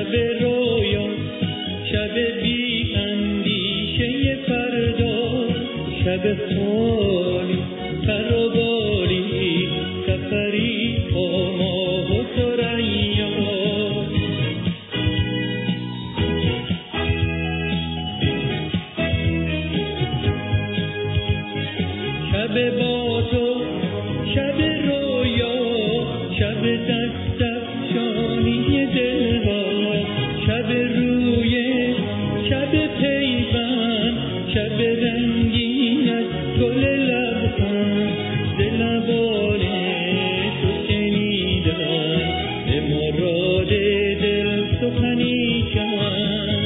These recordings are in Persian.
شب رویا، شب بی اندیشه فردا، شب خالی پر و بالی، سفری با ماه و ثریا. شب با تو، شب رویا، شب دست افشانی دلها، شب روی، شب پیوند، شب رنگین از گل لبخند، ز لبان تو شنیدن به مراد دل سخنی چند.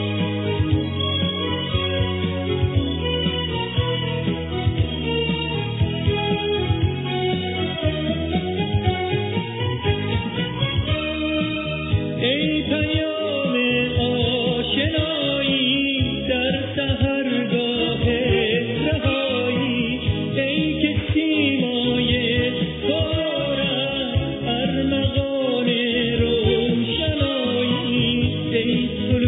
ای پیام آشنایی در سحرگاه رهایی، ای که سیمای دارد ارمغان روشنایی، ای